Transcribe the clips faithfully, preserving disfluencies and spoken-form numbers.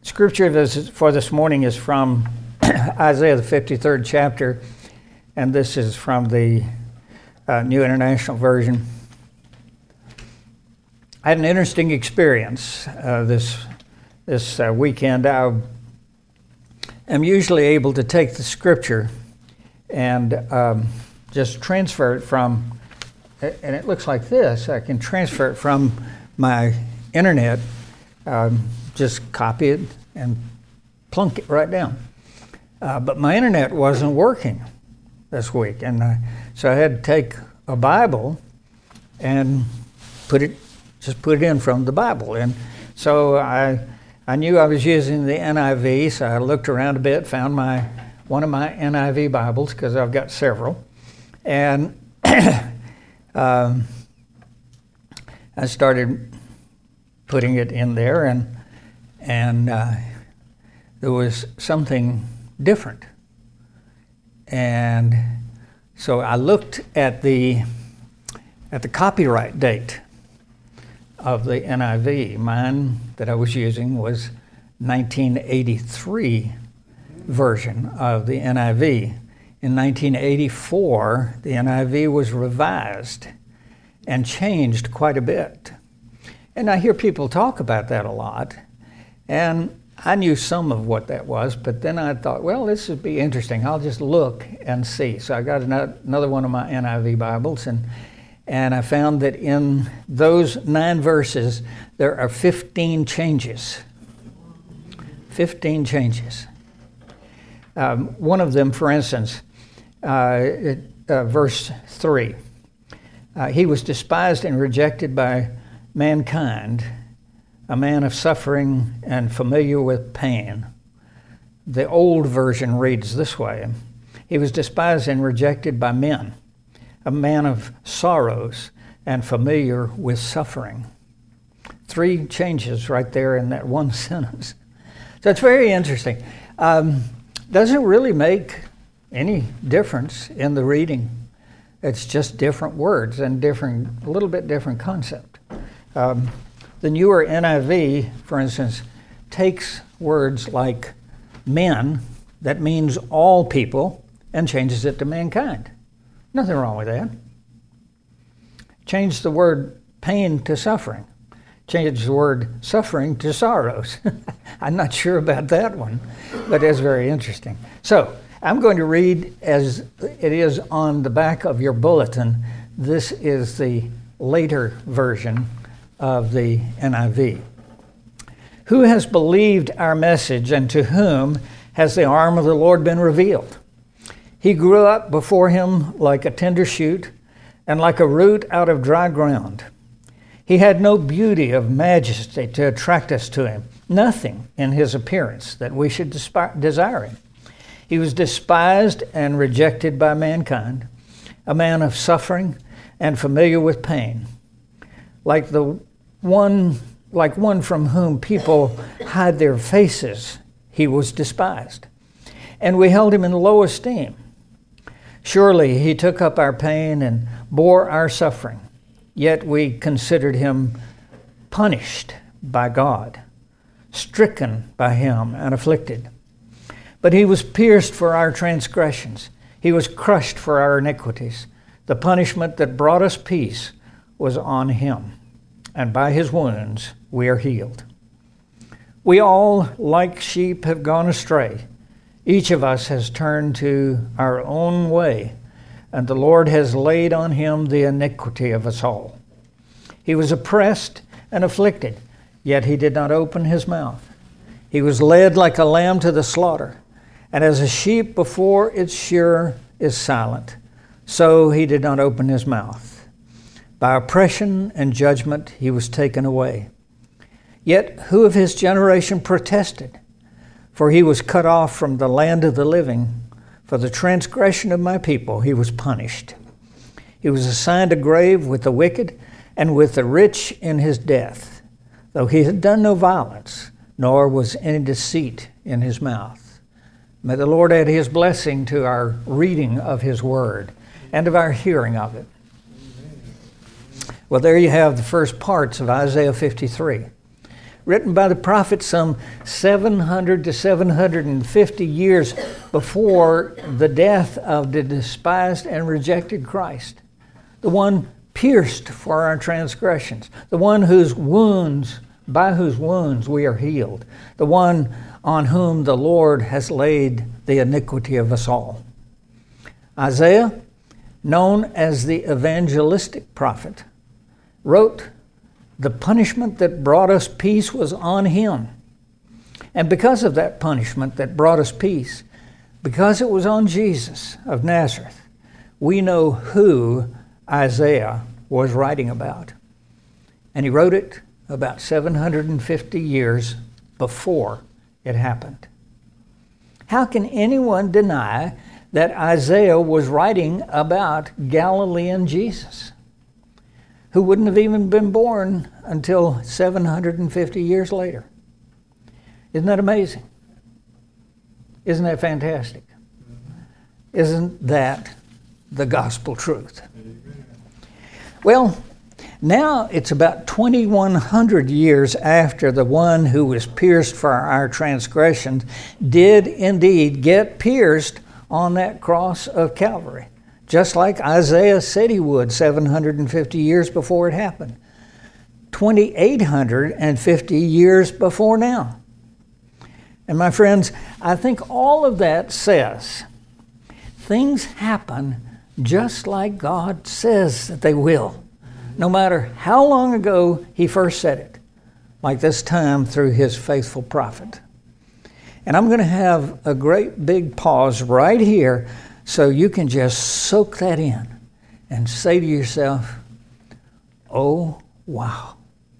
Scripture this, for this morning is from Isaiah, the fifty-third chapter, and this is from the uh, New International Version. I had an interesting experience uh, this this uh, weekend. I am usually able to take the Scripture and um, just transfer it from, and it looks like this. I can transfer it from my internet, um, just copy it and plunk it right down. Uh, but my internet wasn't working this week, and I, so I had to take a Bible and put it, just put it in from the Bible. And so I, I knew I was using the N I V, so I looked around a bit, found my one of my N I V Bibles because I've got several, and um, I started putting it in there, and and uh, there was something different. And so I looked at the at the copyright date of the N I V. Mine that I was using was nineteen eighty-three version of the N I V. In nineteen eighty-four, the N I V was revised and changed quite a bit. And I hear people talk about that a lot. And I knew some of what that was, but then I thought, well, this would be interesting. I'll just look and see. So I got another one of my N I V Bibles, and and I found that in those nine verses, there are fifteen changes. fifteen changes. Um, one of them, for instance, uh, it, uh, verse three, uh, he was despised and rejected by mankind, a man of suffering and familiar with pain. The old version reads this way: he was despised and rejected by men, a man of sorrows and familiar with suffering. Three changes right there in that one sentence. So it's very interesting. Um, doesn't really make any difference in the reading. It's just different words and different, a little bit different concept. Um, The newer N I V, for instance, takes words like men, that means all people, and changes it to mankind. Nothing wrong with that. Change the word pain to suffering. Change the word suffering to sorrows. I'm not sure about that one, but it's very interesting. So I'm going to read as it is on the back of your bulletin. This is the later version of the N I V. Who has believed our message, and to whom has the arm of the Lord been revealed? He grew up before him like a tender shoot, and like a root out of dry ground. He had no beauty of majesty to attract us to him, nothing in his appearance that we should desire him. He was despised and rejected by mankind, a man of suffering and familiar with pain. Like the one, like one from whom people hide their faces, he was despised, and we held him in low esteem. Surely he took up our pain and bore our suffering, yet we considered him punished by God, stricken by him and afflicted. But he was pierced for our transgressions, he was crushed for our iniquities. The punishment that brought us peace was on him, and by his wounds we are healed. We all, like sheep, have gone astray. Each of us has turned to our own way, and the Lord has laid on him the iniquity of us all. He was oppressed and afflicted, yet he did not open his mouth. He was led like a lamb to the slaughter, and as a sheep before its shearer is silent, so he did not open his mouth. By oppression and judgment he was taken away. Yet who of his generation protested? For he was cut off from the land of the living. For the transgression of my people he was punished. He was assigned a grave with the wicked and with the rich in his death, though he had done no violence, nor was any deceit in his mouth. May the Lord add his blessing to our reading of his word and of our hearing of it. Well, there you have the first parts of Isaiah fifty-three. written by the prophet some seven hundred to seven hundred fifty years before the death of the despised and rejected Christ, the one pierced for our transgressions, the one whose wounds, by whose wounds we are healed, the one on whom the Lord has laid the iniquity of us all. Isaiah, known as the evangelistic prophet, wrote, "The punishment that brought us peace was on him." And because of that punishment that brought us peace, because it was on Jesus of Nazareth, we know who Isaiah was writing about. And he wrote it about seven hundred fifty years before it happened. How can anyone deny that Isaiah was writing about Galilean Jesus, who wouldn't have even been born until seven hundred fifty years later? Isn't that amazing? Isn't that fantastic? Isn't that the gospel truth? Well, now it's about twenty-one hundred years after the one who was pierced for our transgressions did indeed get pierced on that cross of Calvary, just like Isaiah said he would seven hundred fifty years before it happened, twenty-eight hundred fifty years before now. And my friends, I think all of that says things happen just like God says that they will, no matter how long ago he first said it, like this time through his faithful prophet. And I'm going to have a great big pause right here so you can just soak that in and say to yourself, oh, wow.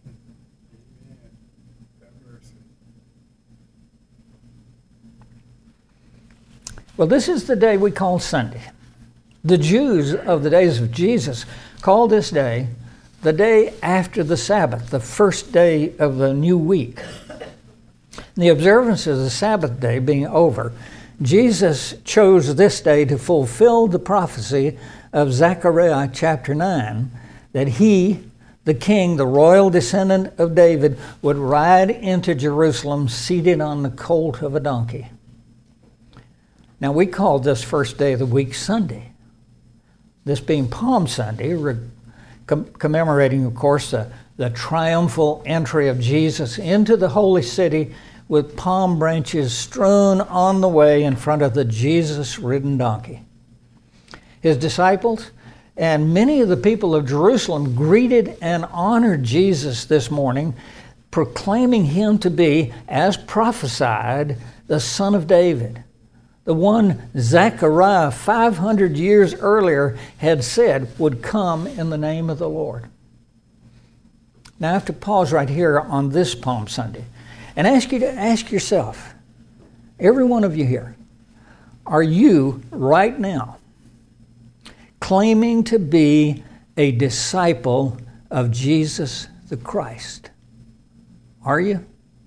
Well, this is the day we call Sunday. The Jews of the days of Jesus called this day the day after the Sabbath, the first day of the new week. The observance of the Sabbath day being over, Jesus chose this day to fulfill the prophecy of Zechariah chapter nine, that he, the king, the royal descendant of David, would ride into Jerusalem seated on the colt of a donkey. Now, we call this first day of the week Sunday, this being Palm Sunday, re- com- commemorating, of course, the, the triumphal entry of Jesus into the holy city with palm branches strewn on the way in front of the Jesus-ridden donkey. His disciples and many of the people of Jerusalem greeted and honored Jesus this morning, proclaiming him to be, as prophesied, the Son of David, the one Zechariah five hundred years earlier had said would come in the name of the Lord. Now I have to pause right here on this Palm Sunday and ask you to ask yourself, every one of you here, are you right now claiming to be a disciple of Jesus the Christ? Are you?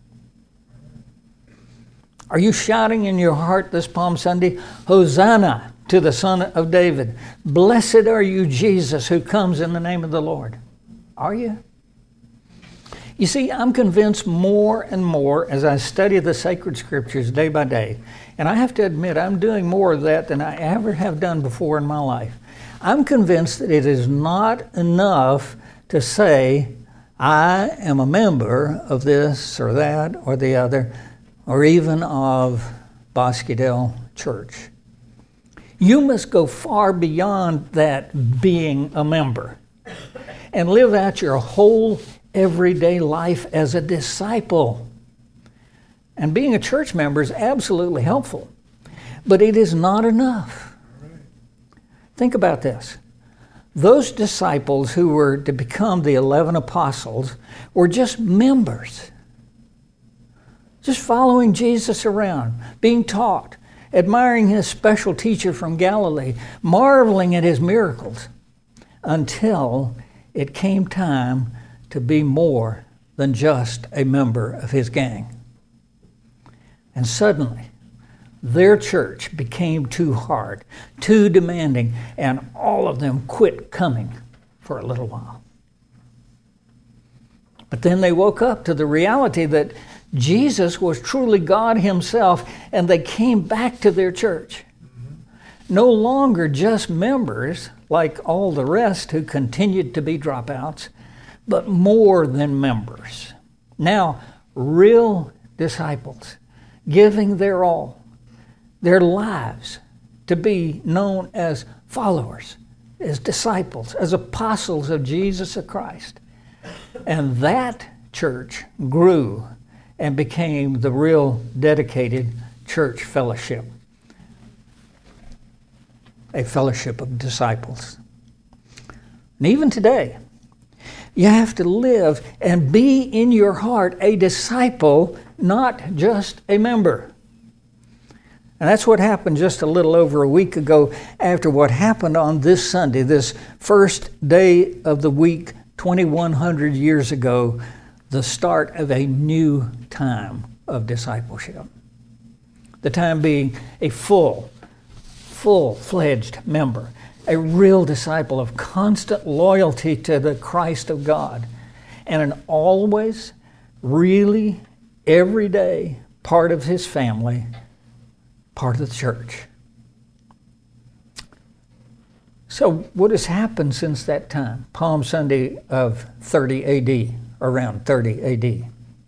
Are you shouting in your heart this Palm Sunday, Hosanna to the Son of David? Blessed are you, Jesus, who comes in the name of the Lord. Are you? You see, I'm convinced more and more as I study the sacred scriptures day by day, and I have to admit I'm doing more of that than I ever have done before in my life. I'm convinced that it is not enough to say, I am a member of this or that or the other, or even of Bosquedale Church. You must go far beyond that being a member and live out your whole everyday life as a disciple. And being a church member is absolutely helpful, but it is not enough. Think about this. Those disciples who were to become the eleven apostles were just members, just following Jesus around, being taught, admiring his special teacher from Galilee, marveling at his miracles, until it came time to be more than just a member of his gang. And suddenly, their church became too hard, too demanding, and all of them quit coming for a little while. But then they woke up to the reality that Jesus was truly God himself, and they came back to their church. Mm-hmm. No longer just members like all the rest who continued to be dropouts, but more than members. Now, real disciples, giving their all, their lives to be known as followers, as disciples, as apostles of Jesus Christ. And that church grew and became the real dedicated church fellowship, a fellowship of disciples. And even today, you have to live and be in your heart a disciple, not just a member. And that's what happened just a little over a week ago after what happened on this Sunday, this first day of the week, twenty-one hundred years ago, the start of a new time of discipleship. The time being a full, full-fledged member, a real disciple of constant loyalty to the Christ of God, and an always, really, everyday part of his family, part of the church. So what has happened since that time? Palm Sunday of thirty A D, around thirty A D.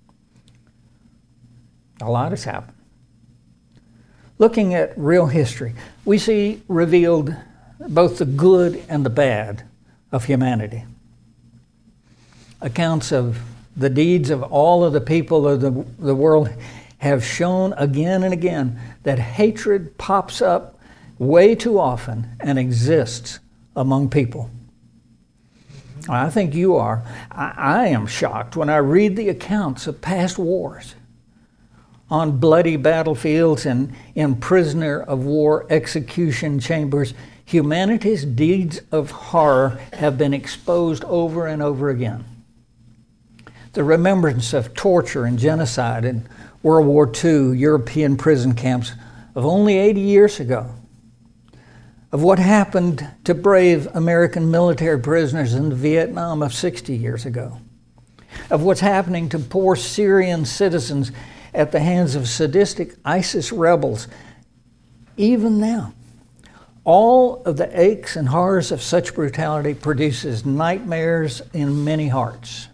A lot has happened. Looking at real history, we see revealed both the good and the bad of humanity. Accounts of the deeds of all of the people of the, the world have shown again and again that hatred pops up way too often and exists among people. I think you are. I, I am shocked when I read the accounts of past wars on bloody battlefields and in prisoner of war execution chambers. Humanity's deeds of horror have been exposed over and over again. The remembrance of torture and genocide in World War Two European prison camps of only eighty years ago, of what happened to brave American military prisoners in Vietnam of sixty years ago, of what's happening to poor Syrian citizens at the hands of sadistic ISIS rebels, even now. All of the aches and horrors of such brutality produces nightmares in many hearts.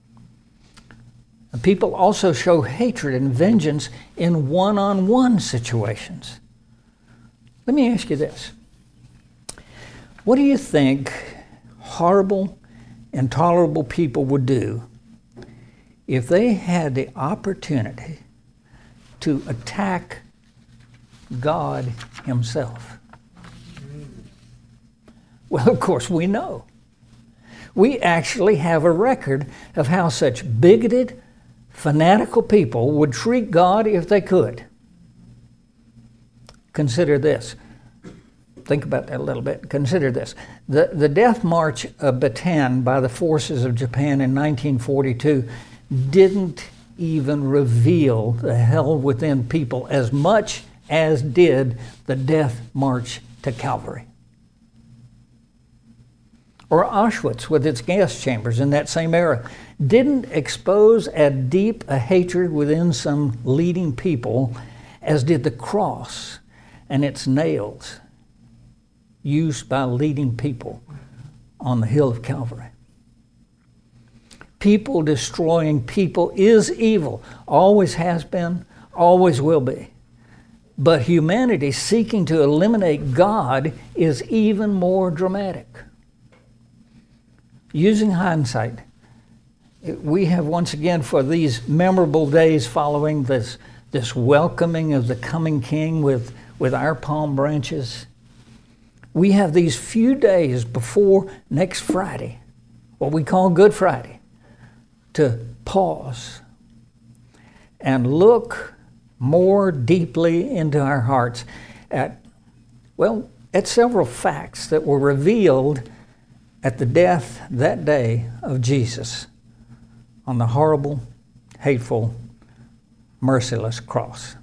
And people also show hatred and vengeance in one-on-one situations. Let me ask you this. What do you think horrible, intolerable people would do if they had the opportunity to attack God himself? Well, of course, we know. We actually have a record of how such bigoted, fanatical people would treat God if they could. Consider this. Think about that a little bit. Consider this. The, the death march of Bataan by the forces of Japan in nineteen forty-two didn't even reveal the hell within people as much as did the death march to Calvary. Or Auschwitz with its gas chambers in that same era didn't expose as deep a hatred within some leading people as did the cross and its nails used by leading people on the hill of Calvary. People destroying people is evil, always has been, always will be. But humanity seeking to eliminate God is even more dramatic. Using hindsight, we have once again, for these memorable days following this, this welcoming of the coming King with, with our palm branches, we have these few days before next Friday, what we call Good Friday, to pause and look more deeply into our hearts at, well, at several facts that were revealed at the death that day of Jesus on the horrible, hateful, merciless cross.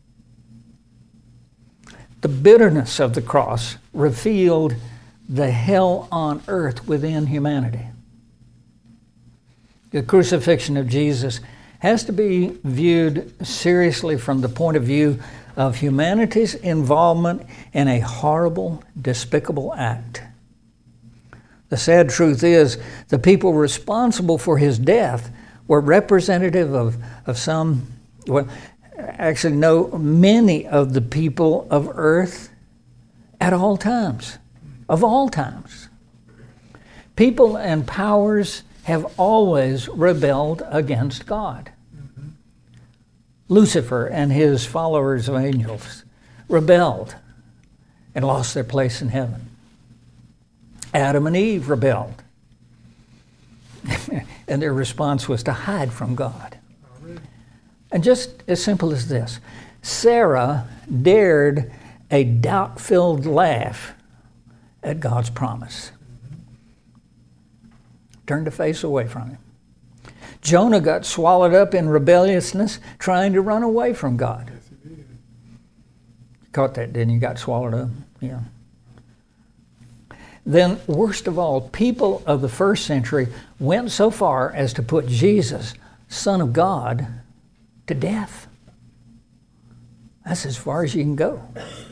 The bitterness of the cross revealed the hell on earth within humanity. The crucifixion of Jesus has to be viewed seriously from the point of view of humanity's involvement in a horrible, despicable act. The sad truth is, the people responsible for his death were representative of, of some, well, actually no, many of the people of earth at all times, of all times. People and powers have always rebelled against God. Mm-hmm. Lucifer and his followers of angels rebelled and lost their place in heaven. Adam and Eve rebelled. And their response was to hide from God. And just as simple as this, Sarah dared a doubt-filled laugh at God's promise. Turned her face away from him. Jonah got swallowed up in rebelliousness, trying to run away from God. Yes, he did. Caught that, didn't you? Got swallowed up? Yeah. Then, worst of all, people of the first century went so far as to put Jesus, Son of God, to death. That's as far as you can go.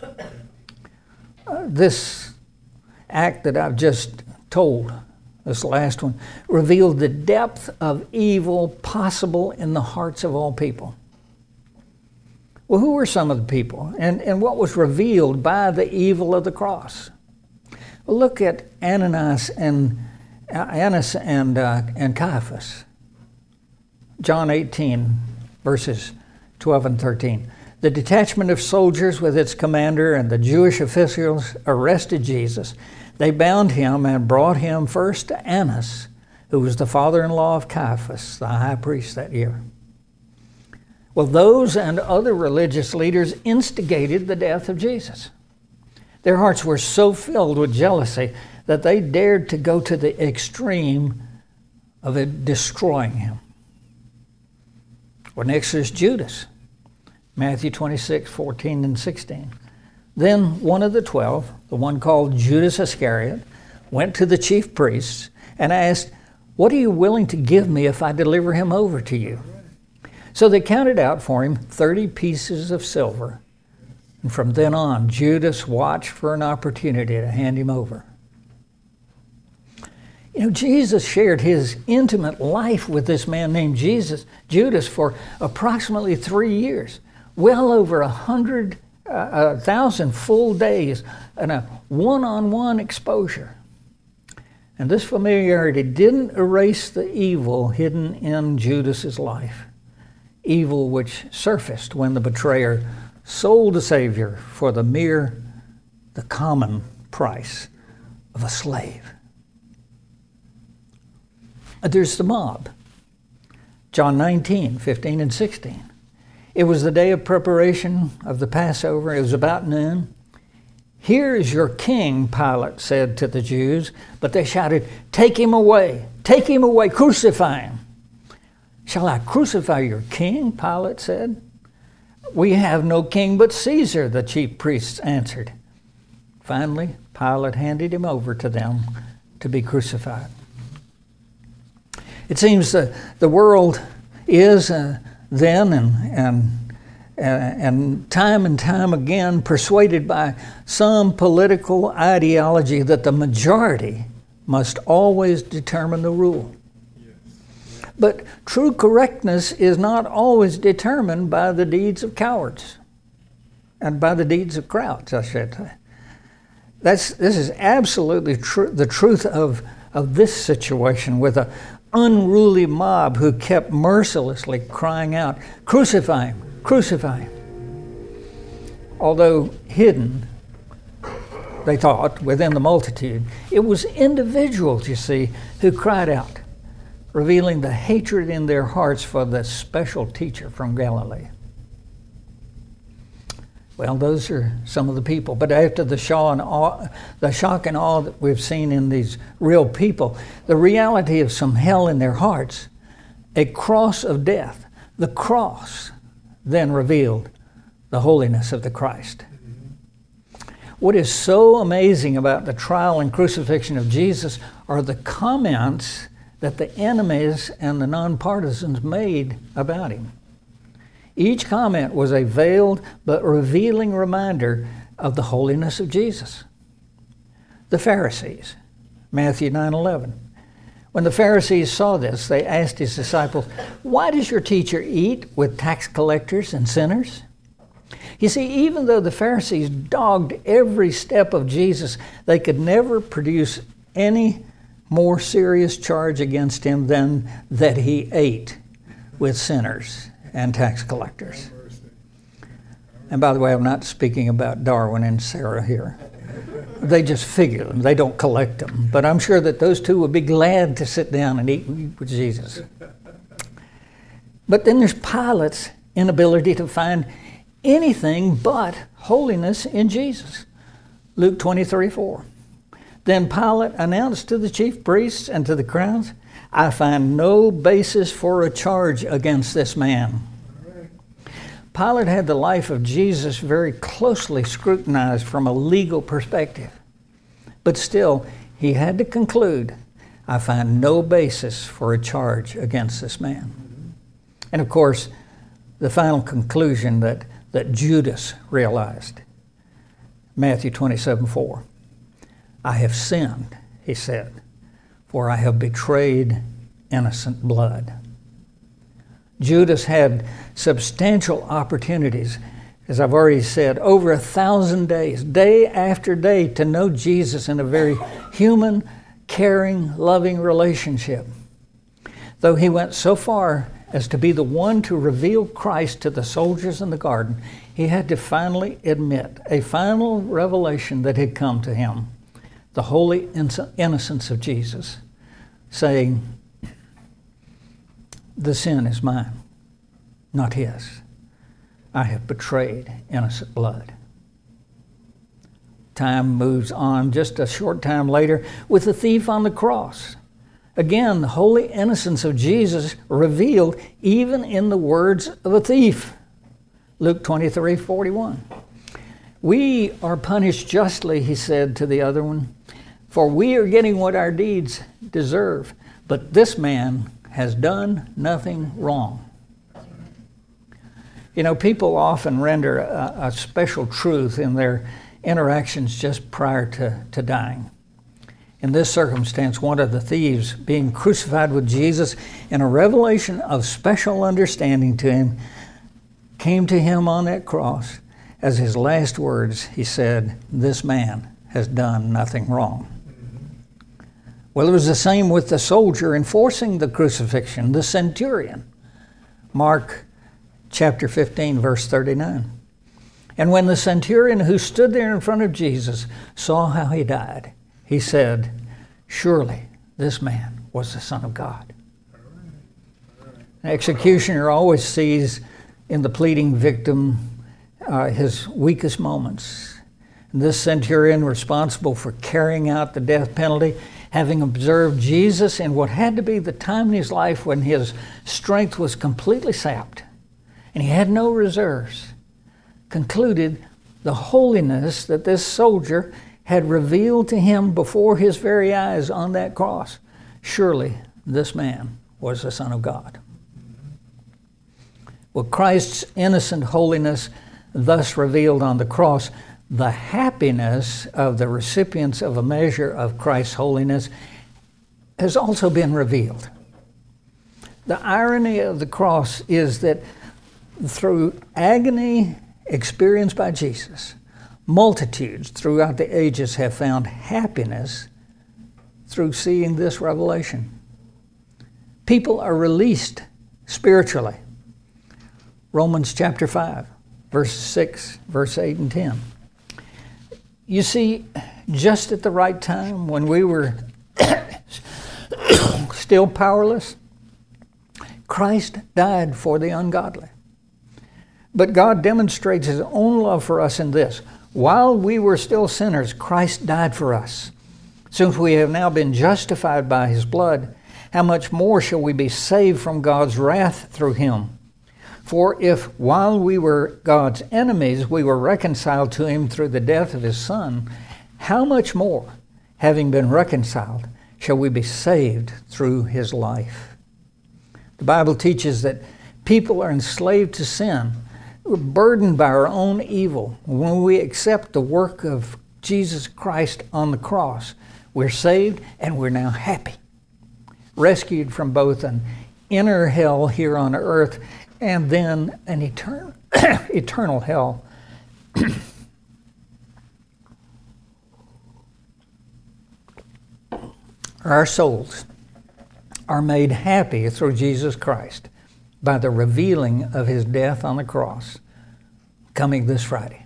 Uh, this act that I've just told, this last one, revealed the depth of evil possible in the hearts of all people. Well, who were some of the people? And, and what was revealed by the evil of the cross? Well, look at Ananias and uh, Annas and, uh, and Caiaphas. John eighteen, verses twelve and thirteen. The detachment of soldiers with its commander and the Jewish officials arrested Jesus. They bound him and brought him first to Annas, who was the father-in-law of Caiaphas, the high priest that year. Well, those and other religious leaders instigated the death of Jesus. Their hearts were so filled with jealousy that they dared to go to the extreme of it destroying him. Well, next is Judas. Matthew twenty-six, fourteen and sixteen. Then one of the twelve, the one called Judas Iscariot, went to the chief priests and asked, "What are you willing to give me if I deliver him over to you?" So they counted out for him thirty pieces of silver. And from then on, Judas watched for an opportunity to hand him over. You know, Jesus shared his intimate life with this man named Jesus, Judas, for approximately three years. Well over a hundred, uh, a thousand full days and a one-on-one exposure. And this familiarity didn't erase the evil hidden in Judas's life. Evil which surfaced when the betrayer sold the Savior for the mere, the common price of a slave. There's the mob. John nineteen, fifteen and sixteen. It was the day of preparation of the Passover. It was about noon. "Here is your king," Pilate said to the Jews, but they shouted, "Take him away! Take him away! Crucify him!" "Shall I crucify your king?" Pilate said. "We have no king but Caesar," the chief priests answered. Finally, Pilate handed him over to them to be crucified. It seems the, the world is uh, then and, and, uh, and time and time again persuaded by some political ideology that the majority must always determine the rule. But true correctness is not always determined by the deeds of cowards and by the deeds of crowds, I should say. That's, this is absolutely tr- the truth of, of this situation with an unruly mob who kept mercilessly crying out, "Crucify him, crucify him." Although hidden, they thought, within the multitude, it was individuals, you see, who cried out, revealing the hatred in their hearts for the special teacher from Galilee. Well, those are some of the people. But after the shock and awe, the shock and awe that we've seen in these real people, the reality of some hell in their hearts, a cross of death, the cross then revealed the holiness of the Christ. What is so amazing about the trial and crucifixion of Jesus are the comments that the enemies and the nonpartisans made about him. Each comment was a veiled but revealing reminder of the holiness of Jesus. The Pharisees, Matthew nine eleven. When the Pharisees saw this, they asked his disciples, "Why does your teacher eat with tax collectors and sinners?" You see, even though the Pharisees dogged every step of Jesus, they could never produce any more serious charge against him than that he ate with sinners and tax collectors. And by the way, I'm not speaking about Darwin and Sarah here. They just figure them. They don't collect them. But I'm sure that those two would be glad to sit down and eat with Jesus. But then there's Pilate's inability to find anything but holiness in Jesus. Luke twenty-three four. Then Pilate announced to the chief priests and to the crowds, "I find no basis for a charge against this man." Pilate had the life of Jesus very closely scrutinized from a legal perspective. But still, he had to conclude, "I find no basis for a charge against this man." And of course, the final conclusion that, that Judas realized, Matthew twenty-seven four. "I have sinned," he said, "for I have betrayed innocent blood." Judas had substantial opportunities, as I've already said, over a thousand days, day after day, to know Jesus in a very human, caring, loving relationship. Though he went so far as to be the one to reveal Christ to the soldiers in the garden, he had to finally admit a final revelation that had come to him, the holy innocence of Jesus, saying, "The sin is mine, not his. I have betrayed innocent blood." Time moves on just a short time later with the thief on the cross. Again, the holy innocence of Jesus revealed even in the words of a thief. Luke twenty-three forty-one. "We are punished justly," he said to the other one, "for we are getting what our deeds deserve. But this man has done nothing wrong." You know, people often render a, a special truth in their interactions just prior to, to dying. In this circumstance, one of the thieves, being crucified with Jesus, in a revelation of special understanding to him, came to him on that cross. As his last words, he said, "This man has done nothing wrong." Well, it was the same with the soldier enforcing the crucifixion, the centurion. Mark chapter fifteen, verse thirty-nine. "And when the centurion who stood there in front of Jesus saw how he died, he said, 'Surely this man was the Son of God.'" An executioner always sees in the pleading victim uh, his weakest moments. And this centurion, responsible for carrying out the death penalty, having observed Jesus in what had to be the time in his life when his strength was completely sapped and he had no reserves, concluded the holiness that this soldier had revealed to him before his very eyes on that cross. Surely this man was the Son of God. Well, Christ's innocent holiness thus revealed on the cross, the happiness of the recipients of a measure of Christ's holiness has also been revealed. The irony of the cross is that through agony experienced by Jesus, multitudes throughout the ages have found happiness through seeing this revelation. People are released spiritually. Romans chapter five, verse six, verse eight and ten. You see, just at the right time when we were still powerless, Christ died for the ungodly. But God demonstrates his own love for us in this: while we were still sinners, Christ died for us. Since we have now been justified by his blood, how much more shall we be saved from God's wrath through him? For if while we were God's enemies, we were reconciled to him through the death of his Son, how much more, having been reconciled, shall we be saved through his life. The Bible teaches that people are enslaved to sin. We're burdened by our own evil. When we accept the work of Jesus Christ on the cross, we're saved and we're now happy, rescued from both an inner hell here on earth and then an eternal, eternal hell. Our souls are made happy through Jesus Christ by the revealing of his death on the cross coming this Friday.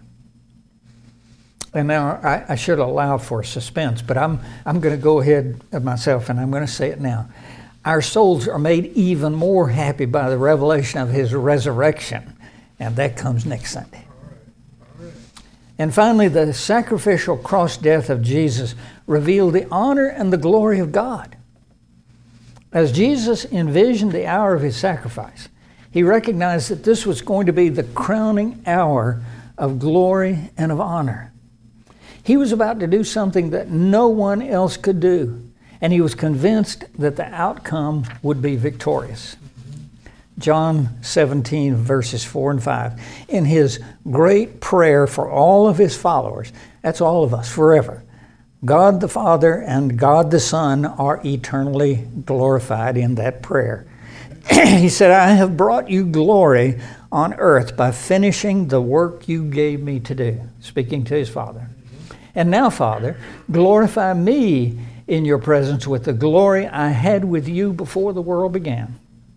And now I, I should allow for suspense, but I'm I'm going to go ahead of myself and I'm going to say it now. Our souls are made even more happy by the revelation of his resurrection, and that comes next Sunday. And finally, the sacrificial cross death of Jesus revealed the honor and the glory of God. As Jesus envisioned the hour of his sacrifice, he recognized that this was going to be the crowning hour of glory and of honor. He was about to do something that no one else could do, and he was convinced that the outcome would be victorious. John seventeen, verses four and five. In his great prayer for all of his followers, that's all of us forever, God the Father and God the Son are eternally glorified in that prayer. He said, I have brought you glory on earth by finishing the work you gave me to do, speaking to his Father. And now, Father, glorify me in your presence with the glory I had with you before the world began.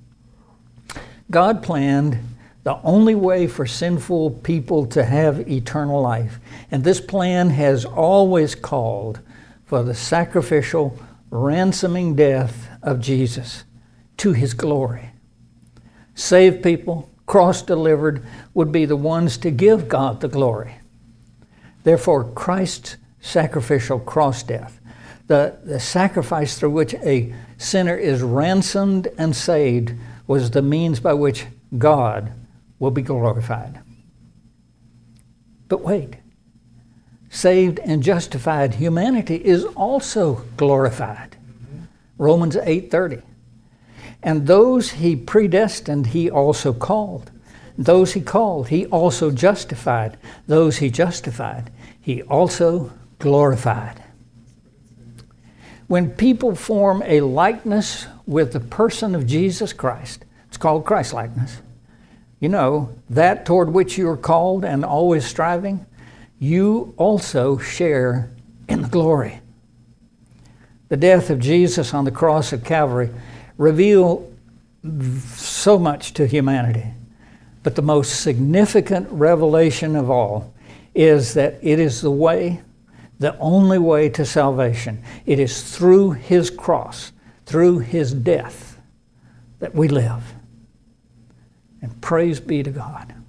God planned the only way for sinful people to have eternal life. And this plan has always called for the sacrificial, ransoming death of Jesus to his glory. Saved people, cross-delivered, would be the ones to give God the glory. Therefore, Christ's sacrificial cross death, the, the sacrifice through which a sinner is ransomed and saved, was the means by which God will be glorified. But wait, saved and justified humanity is also glorified. Mm-hmm. Romans eight thirty. And those he predestined, he also called. Those he called, he also justified. Those he justified, he also glorified. When people form a likeness with the person of Jesus Christ, it's called Christ-likeness. You know, that toward which you are called and always striving, you also share in the glory. The death of Jesus on the cross of Calvary revealed so much to humanity. But the most significant revelation of all is that it is the way, the only way to salvation. It is through his cross, through his death, that we live. And praise be to God.